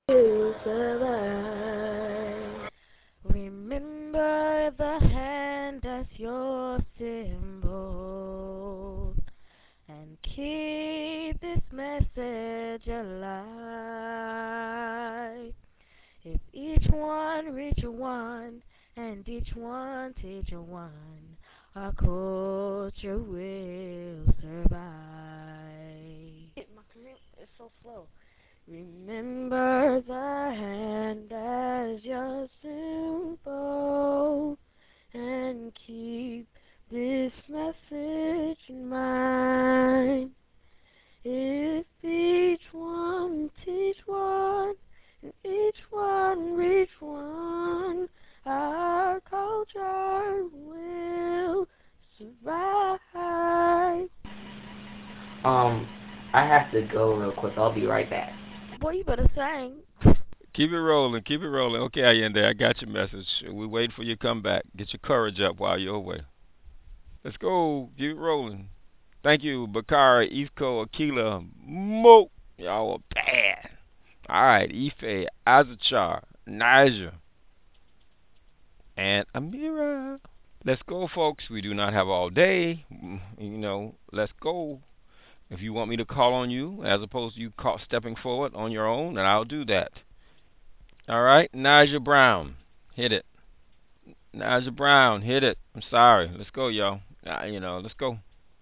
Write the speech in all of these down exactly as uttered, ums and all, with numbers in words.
will survive. Remember the hand as your symbol, and keep this message alive. If each one reach one, and each one teach one, our culture will survive. My computer is so slow. Remember the hand as your symbol, and keep this message in mind. If each one teach one, and each one reach one, our culture will survive. Um, I have to go real quick. I'll be right back. Boy, you better sing. Keep it rolling. Keep it rolling. Okay, Allende, I got your message. We wait for you to come back. Get your courage up while you're away. Let's go. Keep it rolling. Thank you, Bakari, Ifko, Akila, Mo. Y'all are bad. All right, Ife, Azachar, Niger, and Amira. Let's go, folks. We do not have all day. Mm, You know, let's go. If you want me to call on you, as opposed to you call, stepping forward on your own, then I'll do that. All right, Niger Brown, hit it. Niger Brown, hit it. I'm sorry. Let's go, y'all. Uh, you know, let's go.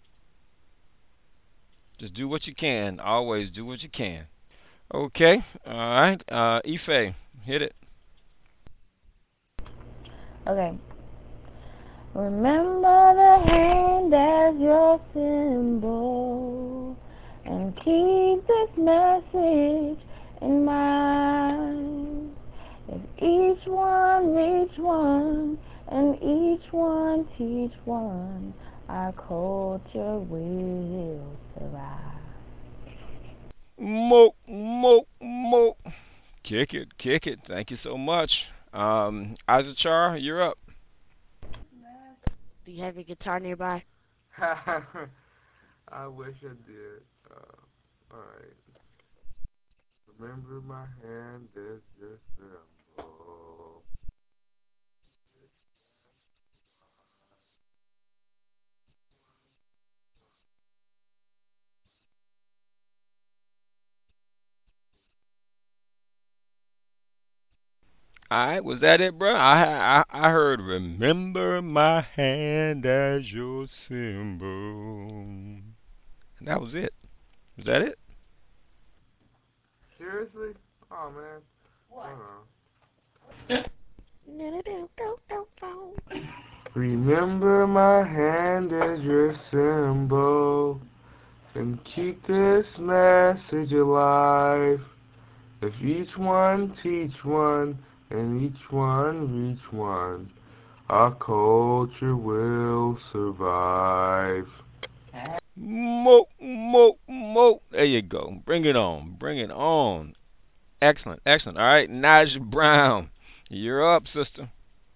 Just do what you can. Always do what you can. Okay. All right. Uh, Ife, hit it. Okay. Remember the hand as your symbol, and keep this message in mind. If each one reach one, and each one teach one, our culture will survive. Mo, mo, mo. Kick it, kick it. Thank you so much. Um, Azachar, you're up. Do you have your guitar nearby? I wish I did. Uh, alright. Remember my hand is your symbol. All right, was that it, bro? I, I I heard remember my hand as your symbol. And that was it. Was that it? Seriously? Oh man. Uh-huh. Remember my hand is your symbol. And keep this message alive. If each one teach one, and each one reach one, our culture will survive. Mo, mo, mo. There you go. Bring it on. Bring it on. Excellent, excellent. All right, Naja Brown, you're up, sister.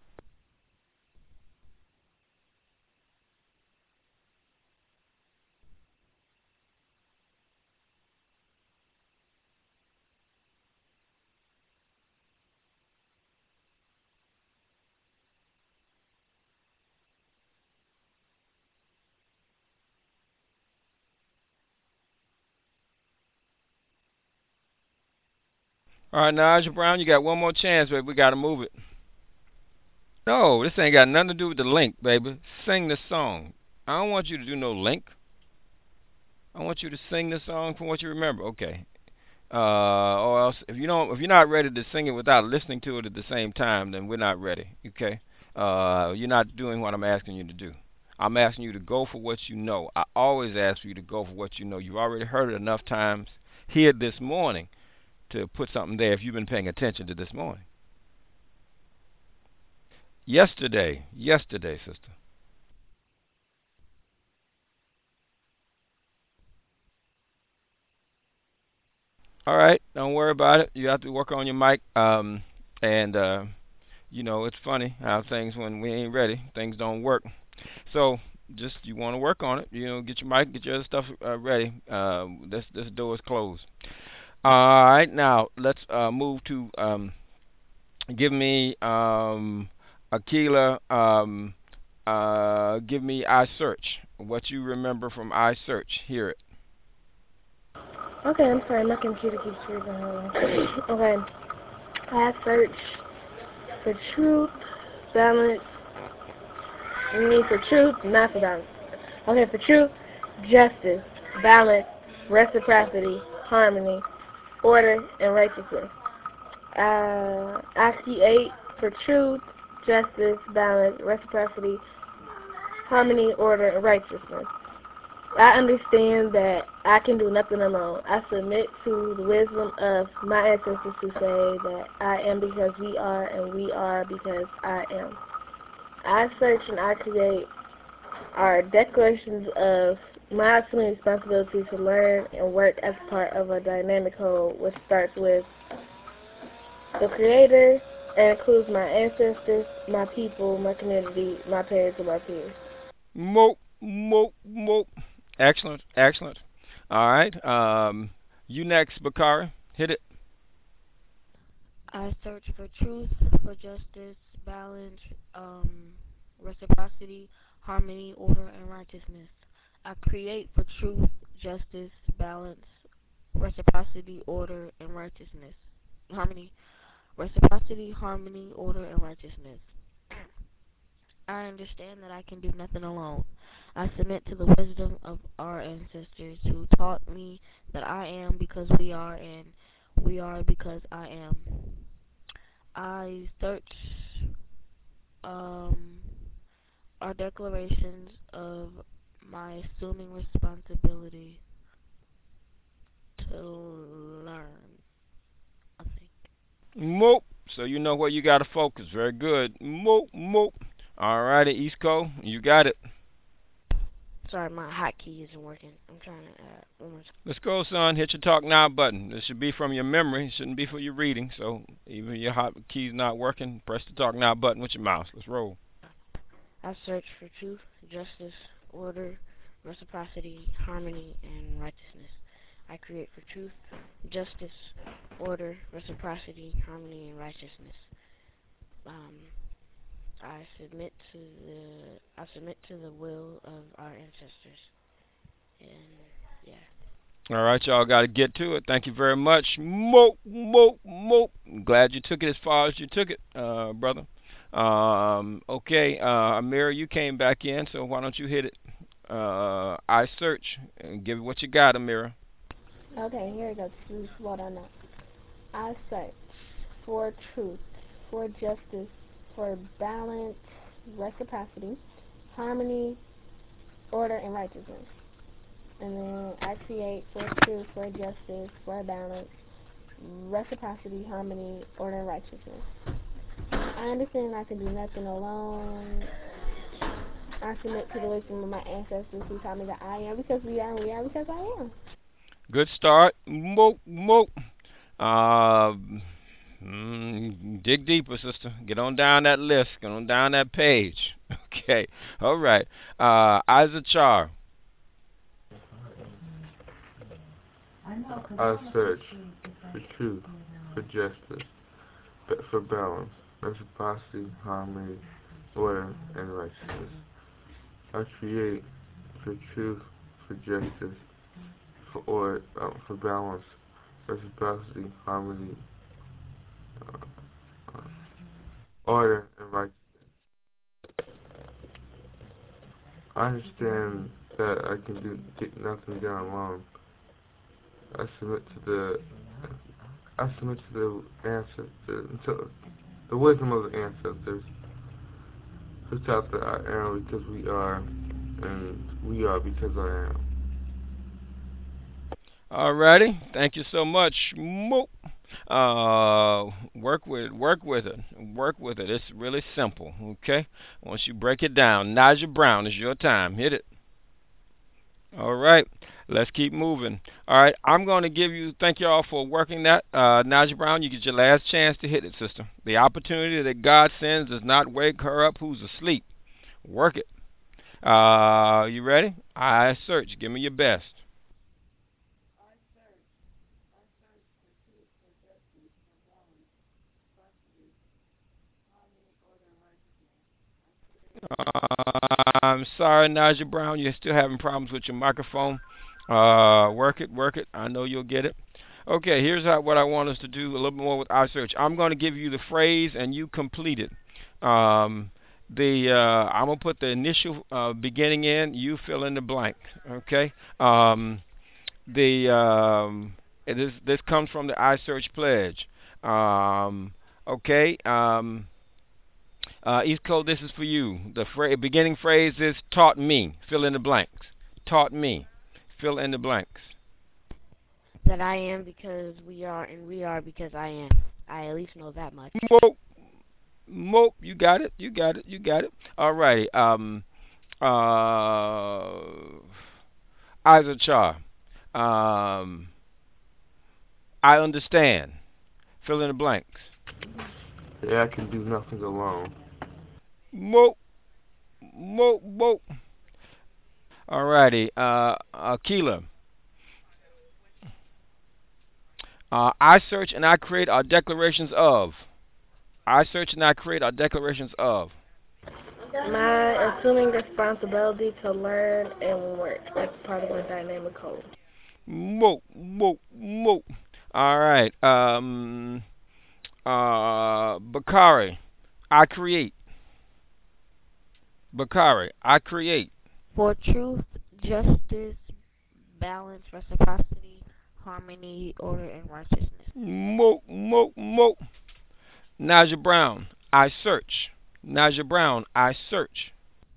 All right, Naja Brown, you got one more chance, baby. We got to move it. No, this ain't got nothing to do with the link, baby. Sing the song. I don't want you to do no link. I want you to sing the song from what you remember. Okay. Uh, or else if you don't, if you're not ready to sing it without listening to it at the same time, then we're not ready. Okay. Uh, you're not doing what I'm asking you to do. I'm asking you to go for what you know. I always ask for you to go for what you know. You've already heard it enough times here this morning to put something there if you've been paying attention to this morning. Yesterday, yesterday, sister. All right, don't worry about it. You have to work on your mic. Um, and uh, you know it's funny how things when we ain't ready, things don't work. So just you want to work on it. You know, get your mic, get your other stuff uh, ready. Uh, this this door is closed. All right, now let's uh, move to um, give me um, Aquila. Um, uh, give me I search. What you remember from I search? Hear it. Okay, I'm sorry, my computer keeps freezing. Hold on. Okay, I search for truth, balance. We need for truth, not for balance. Okay, for truth, justice, balance, reciprocity, harmony, order, and righteousness. Uh, I create for truth, justice, balance, reciprocity, harmony, order, and righteousness. I understand that I can do nothing alone. I submit to the wisdom of my ancestors who say that I am because we are, and we are because I am. I search and I create are declarations of my assuming responsibility to learn and work as part of a dynamic whole, which starts with the Creator and includes my ancestors, my people, my community, my parents, and my peers. Mope, mope, mope. Excellent, excellent. All right. Um, you next, Bakari. Hit it. I search for truth, for justice, balance, um, reciprocity, harmony, order, and righteousness. I create for truth, justice, balance, reciprocity, order, and righteousness. Harmony, reciprocity, harmony, order, and righteousness. I understand that I can do nothing alone. I submit to the wisdom of our ancestors who taught me that I am because we are and we are because I am. I search um, our declarations of my assuming responsibility to learn, I think. Mope. So you know where you got to focus. Very good. Mope, mope. All righty, East Coast. You got it. Sorry, my hotkey isn't working. I'm trying to add one more. Let's go, son. Hit your talk now button. This should be from your memory. It shouldn't be for your reading. So even if your hotkey's not working, press the talk now button with your mouse. Let's roll. I search for truth, justice, order, reciprocity, harmony, and righteousness. I create for truth, justice, order, reciprocity, harmony, and righteousness. Um, I submit to the I submit to the will of our ancestors, and yeah. All right, y'all got to get to it. Thank you very much. Mope, mope, mope. Glad you took it as far as you took it, uh, brother. Um, okay, uh, Amir, you came back in, so why don't you hit it? Uh, I search and give it what you got, Amira. Okay, here it goes. This is what I know. I search for truth, for justice, for balance, reciprocity, harmony, order, and righteousness. And then I create for truth, for justice, for balance, reciprocity, harmony, order, and righteousness. I understand I can do nothing alone. I submit to the wisdom of my ancestors who taught me that I am because we are and we are because I am. Good start. Mope, mope. Uh, mm, dig deeper, sister. Get on down that list. Get on down that page. Okay. All right. Uh, Isaac Char. I search for truth, for justice, for balance, reciprocity, harmony, order, and righteousness. I create for truth, for justice, for order, um, for balance, reciprocity, harmony, uh, uh, order, and righteousness. I understand that I can do get nothing done alone. I submit to the I submit to the ancestors, to the wisdom of the ancestors who taught that I am because we are, and we are because I am. Alrighty. Thank you so much. Mope. Uh, work with work with it. Work with it. It's really simple. Okay. Once you break it down, Naja Brown, it's your time. Hit it. All right. Let's keep moving. All right. I'm going to give you. Thank y'all for working that. Uh, Naja Brown, you get your last chance to hit it, sister. The opportunity that God sends does not wake her up who's asleep. Work it. Uh, you ready? I search. Give me your best. I'm sorry, Naja Brown. You're still having problems with your microphone. Uh, work it, work it. I know you'll get it. Okay, here's how, what I want us to do a little bit more with our search. I'm going to give you the phrase and you complete it. Um, the uh, I'm gonna put the initial uh, beginning in. You fill in the blank. Okay. Um, the um, it is this comes from the iSearch pledge. Um, okay. Um, uh, East Coast, this is for you. The fra- beginning phrase is taught me. Fill in the blanks. Taught me. Fill in the blanks. That I am because we are, and we are because I am. I at least know that much. Mope, mope. You got it. You got it. You got it. All righty. Um, uh, Isaac Char. Um, I understand. Fill in the blanks. Yeah, I can do nothing alone. Mope, mope, mope. All righty. Uh, Akila. Uh, I search and I create our declarations of. I search and I create our declarations of. My assuming responsibility to learn and work. That's part of my dynamic code. Mo, mo, mo. All right. Um. Uh. Bakari. I create. Bakari. I create. For truth, justice, balance, reciprocity, harmony, order, and righteousness. Mo, mo, mo. Naja Brown. I search. Naja Brown. I search.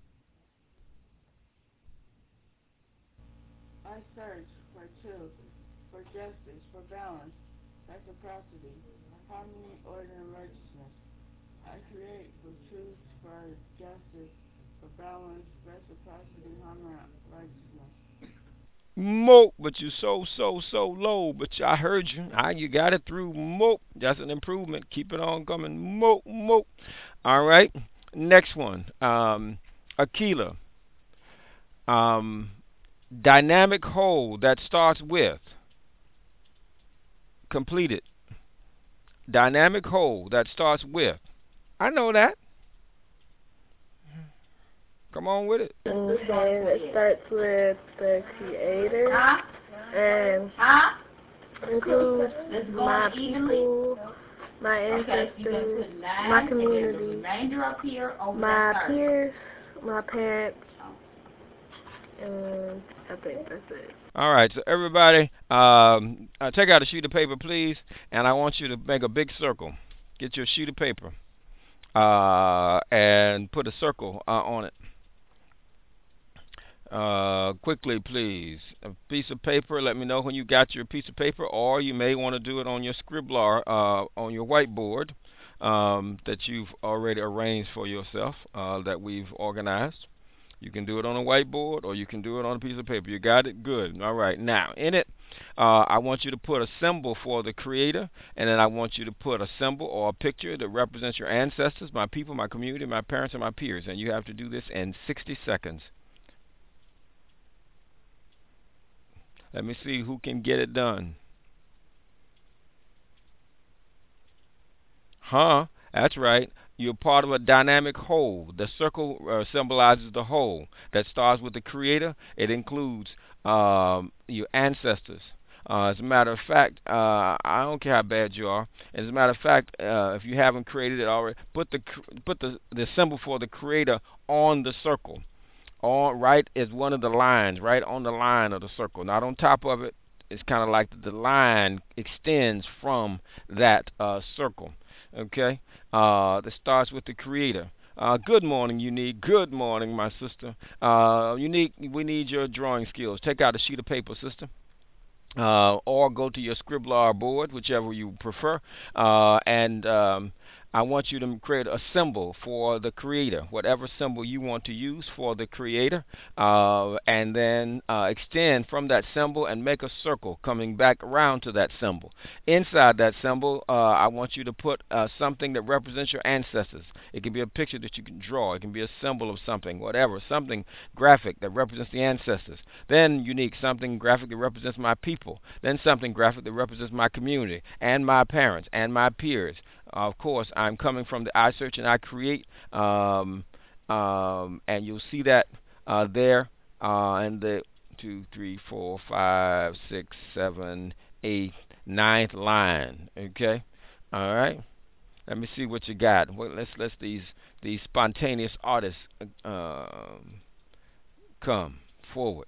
I search for truth, for justice, for balance, reciprocity, harmony, order, and righteousness. I create for truth, for justice, for balance, reciprocity, harmony, and righteousness. Mo, but you so so so low. But I heard you. I, you got it through. Mo, that's an improvement. Keep it on coming. Mo, mo. All right. Next one. Um, Aquila. Um, dynamic whole that starts with completed. Dynamic whole that starts with. I know that. Come on with it. Okay, it starts with the creator and includes my people, my ancestors, my community, my peers, my parents, and I think that's it. All right. So everybody, um, uh, take out a sheet of paper, please, and I want you to make a big circle. Get your sheet of paper uh, and put a circle uh, on it. Uh, quickly, please. A piece of paper. Let me know when you got your piece of paper, or you may want to do it on your Scribbler, uh, on your whiteboard um, that you've already arranged for yourself, uh, that we've organized. You can do it on a whiteboard, or you can do it on a piece of paper. You got it? Good. All right. Now, in it, uh, I want you to put a symbol for the Creator, and then I want you to put a symbol or a picture that represents your ancestors, my people, my community, my parents, and my peers. And you have to do this in sixty seconds. Let me see who can get it done. Huh? That's right. You're part of a dynamic whole. The circle uh, symbolizes the whole that starts with the Creator. It includes um, your ancestors. Uh, as a matter of fact, uh, I don't care how bad you are. As a matter of fact, uh, if you haven't created it already, put the put the the symbol for the Creator on the circle. On right is one of the lines, right on the line of the circle, not on top of it. It's kind of like the line extends from that uh, circle. Okay, uh, that starts with the Creator. Uh, good morning, Unique. Good morning, my sister. Uh, Unique, we need your drawing skills. Take out a sheet of paper, sister. Uh, or go to your Scribbler board, whichever you prefer, uh, and um, I want you to create a symbol for the Creator, whatever symbol you want to use for the Creator, uh, and then uh, extend from that symbol and make a circle coming back around to that symbol. Inside that symbol, uh, I want you to put uh, something that represents your ancestors. It can be a picture that you can draw. It can be a symbol of something, whatever, something graphic that represents the ancestors. Then unique, something graphic that represents my people. Then something graphic that represents my community and my parents and my peers. Uh, of course, I'm coming from the I search and I create um, um, and you'll see that uh, there, uh, and the two, three, four, five, six, seven, eight, ninth line. Okay, all right. Let me see what you got. Well, let's let's these these spontaneous artists uh, come forward.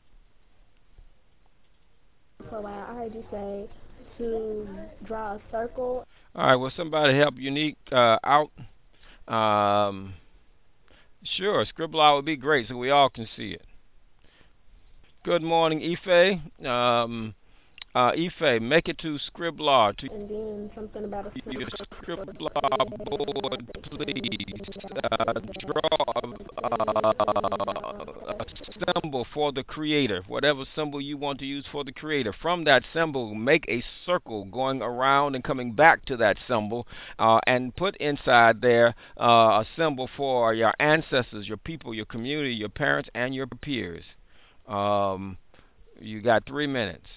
For a while, I heard you say to draw a circle. All right. Will somebody help Unique uh, out? Um, sure. Scribble out would be great, so we all can see it. Good morning, Ife. Um, uh, Ife, make it to Scribbler to And then something about a your circle Scribbler board, please. Uh, draw uh, a symbol for the creator, whatever symbol you want to use for the creator. From that symbol, make a circle going around and coming back to that symbol, uh, and put inside there uh, a symbol for your ancestors, your people, your community, your parents, and your peers. Um, you got three minutes.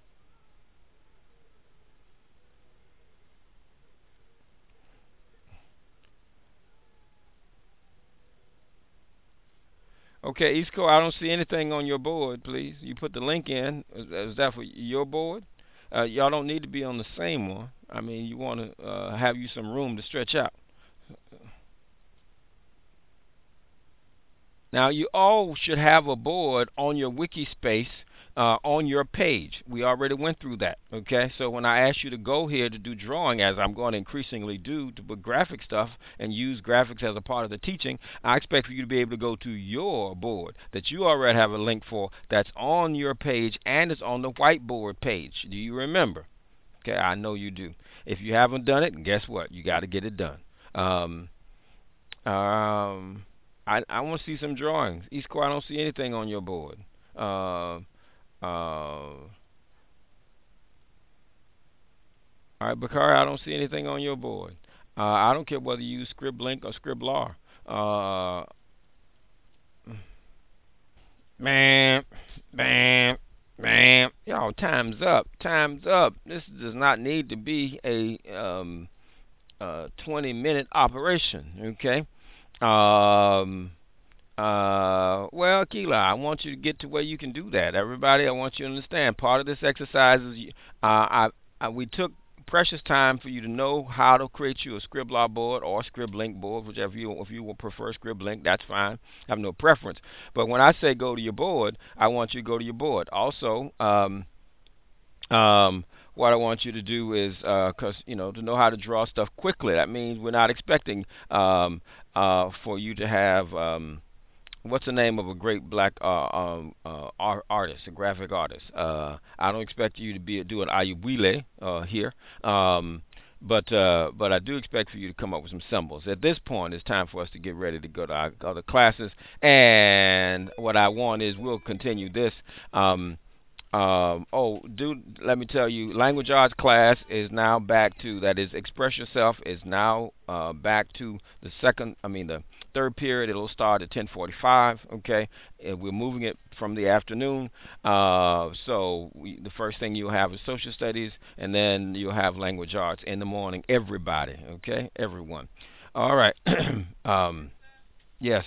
Okay, East Coast, I don't see anything on your board, please. You put the link in. Is, is that for your board? Uh, y'all don't need to be on the same one. I mean, you want to uh, have you some room to stretch out. Now, you all should have a board on your wiki space uh, on your page. We already went through that, okay? So when I ask you to go here to do drawing, as I'm going to increasingly do, to put graphic stuff and use graphics as a part of the teaching, I expect for you to be able to go to your board that you already have a link for that's on your page and is on the whiteboard page. Do you remember? Okay, I know you do. If you haven't done it, guess what? You got to get it done. Um, um, I I want to see some drawings. East Core, I don't see anything on your board. Uh, uh, all right, Bakari, I don't see anything on your board. Uh, I don't care whether you use Scriblink or Scribbler. Uh, man, man, man. Y'all, time's up. Time's up. This does not need to be a um, uh, twenty minute operation. Okay. Um, Uh, well, Keela, I want you to get to where you can do that. Everybody, I want you to understand. Part of this exercise is, uh, I, I, we took precious time for you to know how to create you a Scribbler board or Scriblink board, whichever you, if you will prefer Scriblink, that's fine. I have no preference. But when I say go to your board, I want you to go to your board. Also, um, um, what I want you to do is, because uh, you know, to know how to draw stuff quickly. That means we're not expecting um, uh, for you to have. Um, What's the name of a great black uh, um, uh, art, artist, a graphic artist? Uh, I don't expect you to be do an Ayuwile uh, here, um, but uh, but I do expect for you to come up with some symbols. At this point, it's time for us to get ready to go to our other classes. And what I want is we'll continue this. Um, um, oh, dude, let me tell you, language arts class is now back to, that is, express yourself is now uh, back to the second, I mean the third period. It'll start at ten forty-five. Okay, and we're moving it from the afternoon. Uh, so we, the first thing you'll have is social studies, and then you'll have language arts in the morning. Everybody, okay, everyone. All right. um, yes.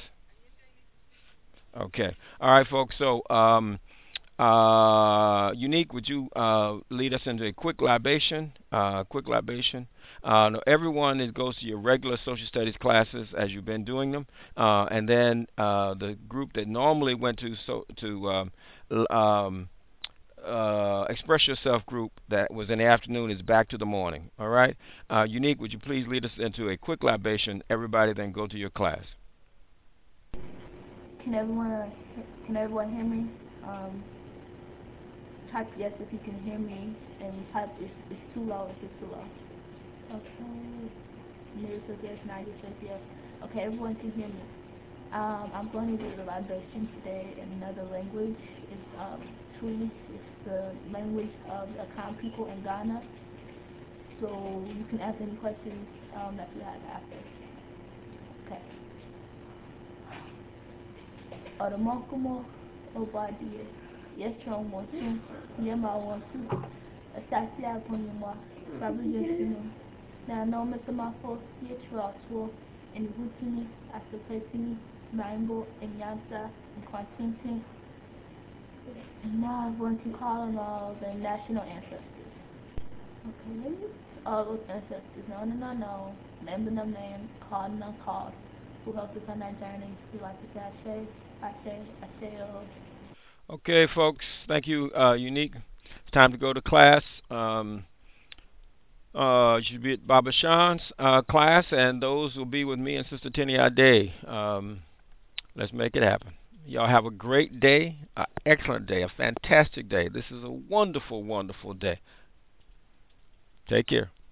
Okay. All right, folks. So. Um, Uh, Unique, would you uh, lead us into a quick libation? Uh, quick libation. Uh, no, everyone is, goes to your regular social studies classes as you've been doing them, uh, and then uh, the group that normally went to so to um, um, uh, express yourself group that was in the afternoon is back to the morning. All right. Uh, Unique, would you please lead us into a quick libation? Everybody, then go to your class. Can everyone can everyone hear me? Um, type yes if you can hear me, and type if it's too low if it's too low. Okay. Mary says yes, Nadia says yes. Okay, everyone can hear me. Um, I'm going to do the libation today in another language. It's um, Twi. It's the language of the Akan people in Ghana. So you can ask any questions um, that you have after. Okay. Oromokumo Obadiah. Yes, Ron wants to. Yema wants to. Asasi Abonyama. Babu Yesino. Now, no, Mister Mafo. Yes, Ross. Enivutini, Asopetini, Maimbo, Enyasa, and Quantintin. And now I'm going to call on all the national ancestors. Okay, all those ancestors, known and unknown, named and unnamed, called and uncalled, who helped us on our journey. We like to say Ashe, Ashe, Ashe. Okay, folks. Thank you, uh, Unique. It's time to go to class. Um, uh, you should be at Baba Shan's uh, class, and those will be with me and Sister Tenny Ade. Um, let's make it happen. Y'all have a great day, an excellent day, a fantastic day. This is a wonderful, wonderful day. Take care.